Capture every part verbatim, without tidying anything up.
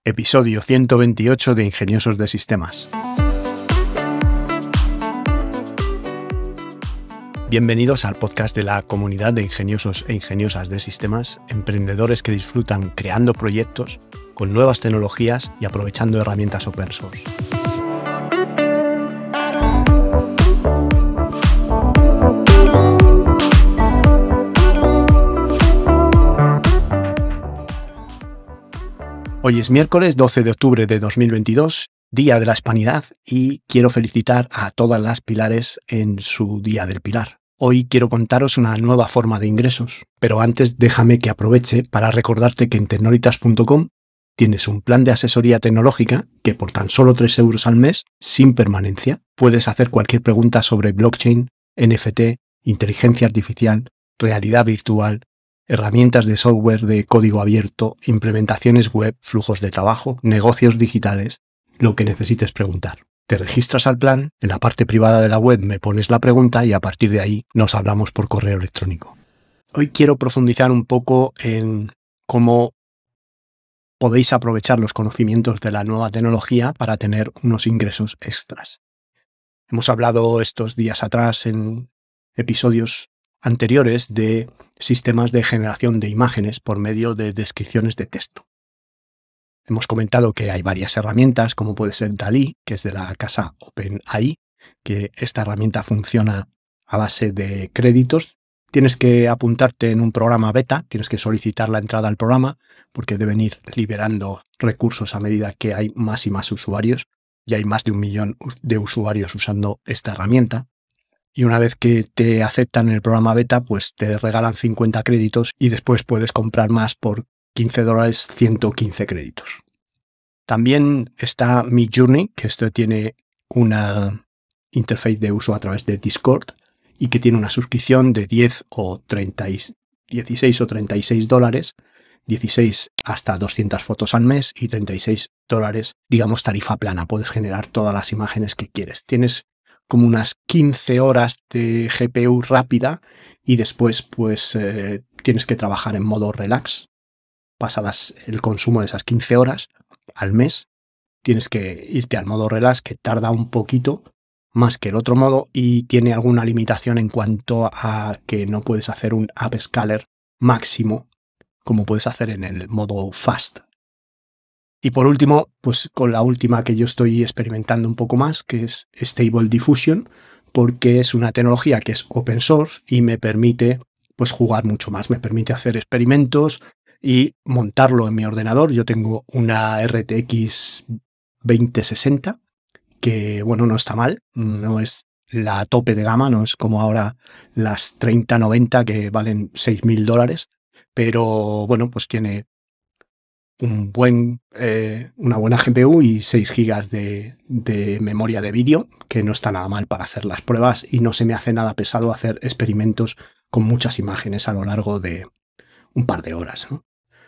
Episodio ciento veintiocho de Ingeniosos de Sistemas. Bienvenidos al podcast de la comunidad de ingeniosos e ingeniosas de sistemas, emprendedores que disfrutan creando proyectos con nuevas tecnologías y aprovechando herramientas open source. Hoy es miércoles doce de octubre de dos mil veintidós, Día de la Hispanidad, y quiero felicitar a todas las pilares en su Día del Pilar. Hoy quiero contaros una nueva forma de ingresos, pero antes déjame que aproveche para recordarte que en tecnolitas punto com tienes un plan de asesoría tecnológica que por tan solo tres euros al mes, sin permanencia, puedes hacer cualquier pregunta sobre blockchain, N F T, inteligencia artificial, realidad virtual, herramientas de software de código abierto, implementaciones web, flujos de trabajo, negocios digitales, lo que necesites preguntar. Te registras al plan, en la parte privada de la web me pones la pregunta y a partir de ahí nos hablamos por correo electrónico. Hoy quiero profundizar un poco en cómo podéis aprovechar los conocimientos de la nueva tecnología para tener unos ingresos extras. Hemos hablado estos días atrás en episodios anteriores de sistemas de generación de imágenes por medio de descripciones de texto. Hemos comentado que hay varias herramientas, como puede ser DALL-E, que es de la casa OpenAI, que esta herramienta funciona a base de créditos. Tienes que apuntarte en un programa beta, tienes que solicitar la entrada al programa, porque deben ir liberando recursos a medida que hay más y más usuarios, y hay más de un millón de usuarios usando esta herramienta. Y una vez que te aceptan en el programa beta, pues te regalan cincuenta créditos y después puedes comprar más por quince dólares, ciento quince créditos. También está Midjourney, que esto tiene una interfaz de uso a través de Discord y que tiene una suscripción de diez o treinta, dieciséis o treinta y seis dólares, dieciséis hasta doscientas fotos al mes y treinta y seis dólares, digamos, tarifa plana. Puedes generar todas las imágenes que quieres. Tienes como unas quince horas de G P U rápida y después pues eh, tienes que trabajar en modo relax. Pasadas el consumo de esas quince horas al mes, tienes que irte al modo relax, que tarda un poquito más que el otro modo y tiene alguna limitación en cuanto a que no puedes hacer un upscaler máximo como puedes hacer en el modo fast. Y por último, pues con la última que yo estoy experimentando un poco más, que es Stable Diffusion, porque es una tecnología que es open source y me permite pues jugar mucho más, me permite hacer experimentos y montarlo en mi ordenador. Yo tengo una R T X veinte sesenta, que bueno, no está mal, no es la tope de gama, no es como ahora las treinta noventa que valen seis mil dólares, pero bueno, pues tiene un buen, eh, una buena G P U y seis gigas de, de memoria de vídeo, que no está nada mal para hacer las pruebas y no se me hace nada pesado hacer experimentos con muchas imágenes a lo largo de un par de horas, ¿no?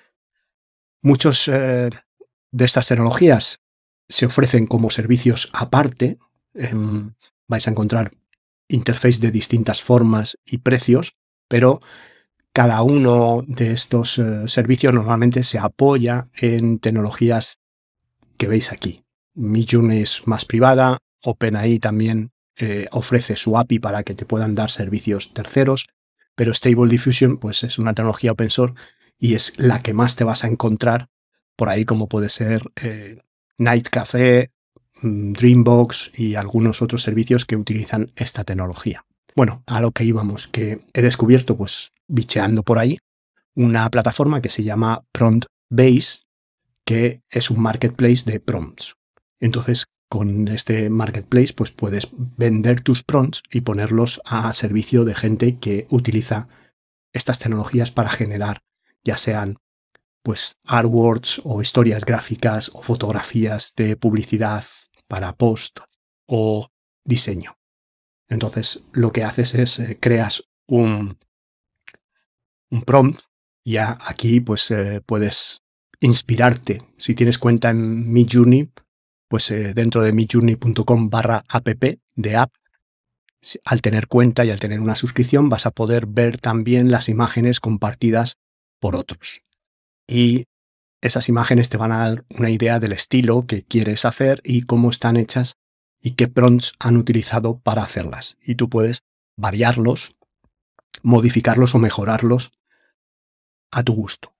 Muchos eh, de estas tecnologías se ofrecen como servicios aparte. Eh, vais a encontrar interfaces de distintas formas y precios, pero cada uno de estos uh, servicios normalmente se apoya en tecnologías que veis aquí. Midjourney es más privada, OpenAI también eh, ofrece su A P I para que te puedan dar servicios terceros, pero Stable Diffusion pues, es una tecnología open source y es la que más te vas a encontrar por ahí, como puede ser eh, Night Café, Dreambox y algunos otros servicios que utilizan esta tecnología. Bueno, a lo que íbamos, que he descubierto, pues, bicheando por ahí, una plataforma que se llama PromptBase, que es un marketplace de prompts. Entonces, con este marketplace, pues puedes vender tus prompts y ponerlos a servicio de gente que utiliza estas tecnologías para generar, ya sean, pues, artworks o historias gráficas o fotografías de publicidad para post o diseño. Entonces, lo que haces es eh, creas un, un prompt. Ya aquí pues eh, puedes inspirarte. Si tienes cuenta en Midjourney, pues eh, dentro de midjourney punto com barra app de app, al tener cuenta y al tener una suscripción vas a poder ver también las imágenes compartidas por otros. Y esas imágenes te van a dar una idea del estilo que quieres hacer y cómo están hechas y qué prompts han utilizado para hacerlas. Y tú puedes variarlos, modificarlos o mejorarlos a tu gusto.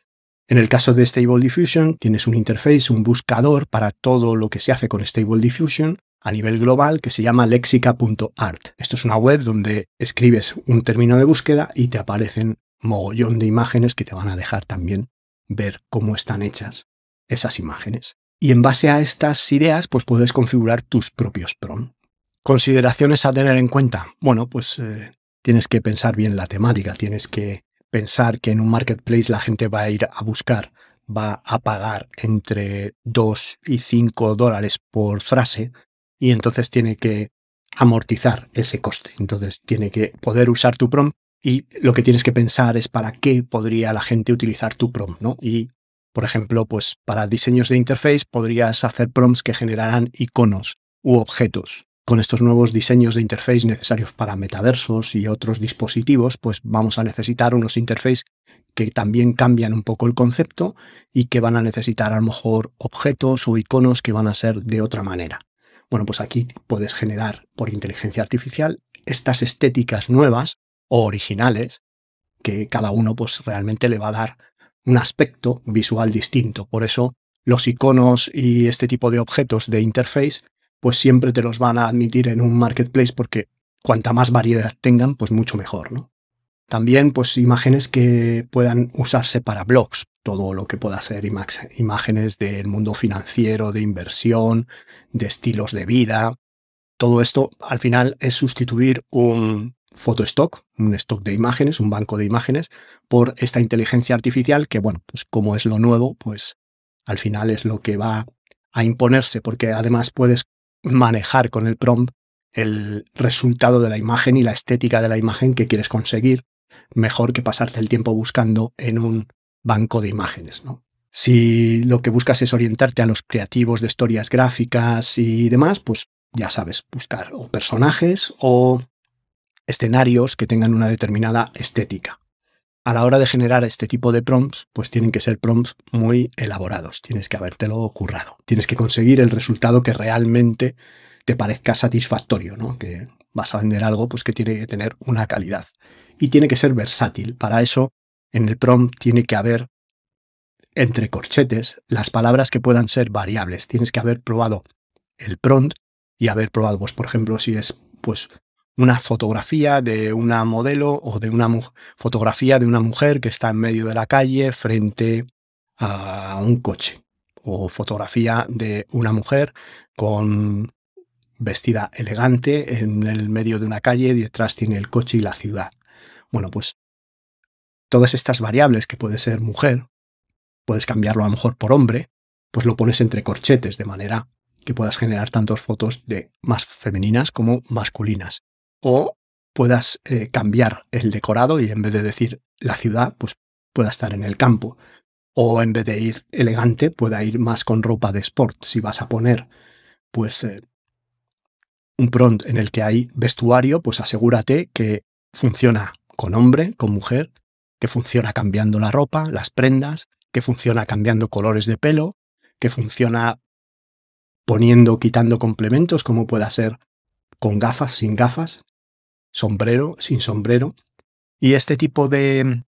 En el caso de Stable Diffusion, tienes un interface, un buscador para todo lo que se hace con Stable Diffusion a nivel global que se llama lexica punto art. Esto es una web donde escribes un término de búsqueda y te aparecen mogollón de imágenes que te van a dejar también ver cómo están hechas esas imágenes. Y en base a estas ideas, pues puedes configurar tus propios prompts. Consideraciones a tener en cuenta. Bueno, pues eh, tienes que pensar bien la temática, tienes que pensar que en un marketplace la gente va a ir a buscar, va a pagar entre dos y cinco dólares por frase y entonces tiene que amortizar ese coste. Entonces tiene que poder usar tu prompt y lo que tienes que pensar es para qué podría la gente utilizar tu prompt, ¿no? Y, por ejemplo, pues para diseños de interface podrías hacer prompts que generaran iconos u objetos. Con estos nuevos diseños de interface necesarios para metaversos y otros dispositivos, pues vamos a necesitar unos interfaces que también cambian un poco el concepto y que van a necesitar a lo mejor objetos o iconos que van a ser de otra manera. Bueno, pues aquí puedes generar por inteligencia artificial estas estéticas nuevas o originales que cada uno pues realmente le va a dar un aspecto visual distinto. Por eso los iconos y este tipo de objetos de interface pues siempre te los van a admitir en un marketplace porque cuanta más variedad tengan, pues mucho mejor, ¿no? También, pues imágenes que puedan usarse para blogs, todo lo que pueda ser imágenes del mundo financiero, de inversión, de estilos de vida. Todo esto, al final, es sustituir un photostock, un stock de imágenes, un banco de imágenes, por esta inteligencia artificial que, bueno, pues como es lo nuevo, pues al final es lo que va a imponerse, porque además puedes manejar con el prompt el resultado de la imagen y la estética de la imagen que quieres conseguir, mejor que pasarte el tiempo buscando en un banco de imágenes, ¿no? Si lo que buscas es orientarte a los creativos de historias gráficas y demás, pues ya sabes, buscar o personajes o escenarios que tengan una determinada estética. A la hora de generar este tipo de prompts, pues tienen que ser prompts muy elaborados. Tienes que habértelo currado. Tienes que conseguir el resultado que realmente te parezca satisfactorio, ¿no? Que vas a vender algo pues que tiene que tener una calidad. Y tiene que ser versátil. Para eso, en el prompt tiene que haber, entre corchetes, las palabras que puedan ser variables. Tienes que haber probado el prompt y haber probado, pues, por ejemplo, si es pues una fotografía de una modelo o de una fotografía de una mujer que está en medio de la calle frente a un coche, o fotografía de una mujer con vestida elegante en el medio de una calle y detrás tiene el coche y la ciudad. Bueno, pues todas estas variables que puede ser mujer, puedes cambiarlo a lo mejor por hombre, pues lo pones entre corchetes de manera que puedas generar tantas fotos de más femeninas como masculinas. O puedas eh, cambiar el decorado y en vez de decir la ciudad, pues pueda estar en el campo. O en vez de ir elegante, pueda ir más con ropa de sport. Si vas a poner pues eh, un prompt en el que hay vestuario, pues asegúrate que funciona con hombre, con mujer, que funciona cambiando la ropa, las prendas, que funciona cambiando colores de pelo, que funciona poniendo, quitando complementos, como pueda ser con gafas, sin gafas, sombrero, sin sombrero. Y este tipo de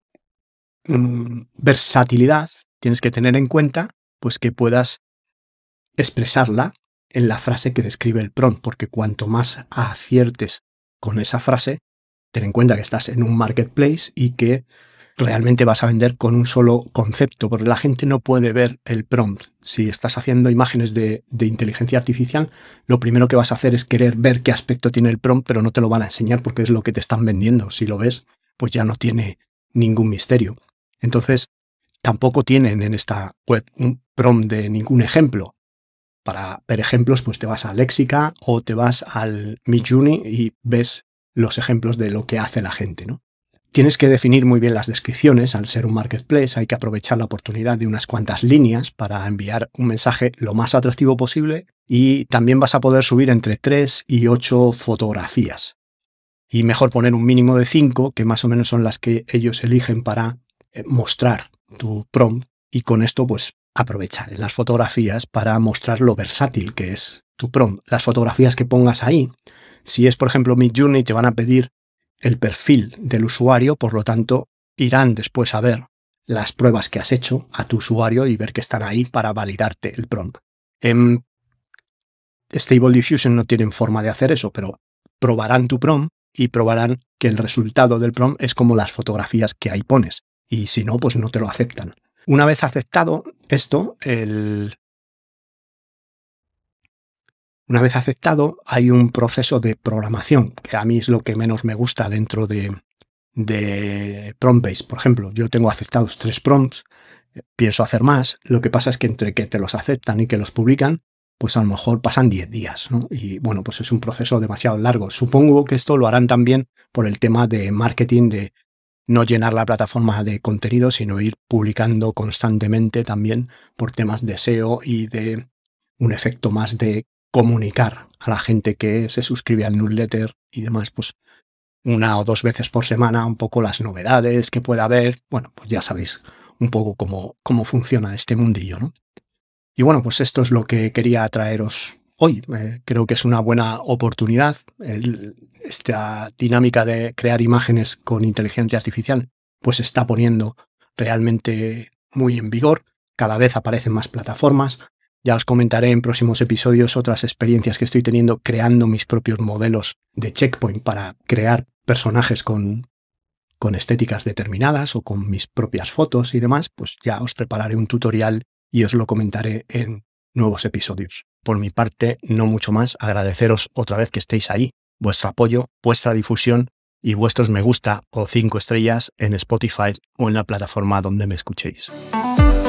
mm, versatilidad tienes que tener en cuenta pues que puedas expresarla en la frase que describe el prompt, porque cuanto más aciertes con esa frase, ten en cuenta que estás en un marketplace y que realmente vas a vender con un solo concepto, porque la gente no puede ver el prompt. Si estás haciendo imágenes de, de inteligencia artificial, lo primero que vas a hacer es querer ver qué aspecto tiene el prompt, pero no te lo van a enseñar porque es lo que te están vendiendo. Si lo ves, pues ya no tiene ningún misterio. Entonces, tampoco tienen en esta web un prompt de ningún ejemplo. Para ver ejemplos, pues te vas a Lexica o te vas al Midjourney y ves los ejemplos de lo que hace la gente, ¿no? Tienes que definir muy bien las descripciones. Al ser un marketplace hay que aprovechar la oportunidad de unas cuantas líneas para enviar un mensaje lo más atractivo posible y también vas a poder subir entre tres y ocho fotografías. Y mejor poner un mínimo de cinco, que más o menos son las que ellos eligen para mostrar tu prompt, y con esto pues aprovechar en las fotografías para mostrar lo versátil que es tu prompt. Las fotografías que pongas ahí, si es por ejemplo Midjourney, te van a pedir el perfil del usuario, por lo tanto irán después a ver las pruebas que has hecho a tu usuario y ver que están ahí para validarte el prompt. En Stable Diffusion no tienen forma de hacer eso, pero probarán tu prompt y probarán que el resultado del prompt es como las fotografías que ahí pones, y si no, pues no te lo aceptan. Una vez aceptado esto, el... una vez aceptado, hay un proceso de programación, que a mí es lo que menos me gusta dentro de, de Prompt-Base. Por ejemplo, yo tengo aceptados tres prompts, pienso hacer más, lo que pasa es que entre que te los aceptan y que los publican, pues a lo mejor pasan diez días, ¿no? Y bueno, pues es un proceso demasiado largo. Supongo que esto lo harán también por el tema de marketing, de no llenar la plataforma de contenido, sino ir publicando constantemente también por temas de S E O y de un efecto más de comunicar a la gente que se suscribe al newsletter y demás, pues una o dos veces por semana, un poco las novedades que pueda haber. Bueno, pues ya sabéis un poco cómo, cómo funciona este mundillo, ¿no? Y bueno, pues esto es lo que quería traeros hoy. Eh, creo que es una buena oportunidad. El, esta dinámica de crear imágenes con inteligencia artificial pues se está poniendo realmente muy en vigor. Cada vez aparecen más plataformas. Ya os comentaré en próximos episodios otras experiencias que estoy teniendo creando mis propios modelos de checkpoint para crear personajes con, con estéticas determinadas o con mis propias fotos y demás. Pues ya os prepararé un tutorial y os lo comentaré en nuevos episodios. Por mi parte, no mucho más. Agradeceros otra vez que estéis ahí, vuestro apoyo, vuestra difusión y vuestros me gusta o cinco estrellas en Spotify o en la plataforma donde me escuchéis.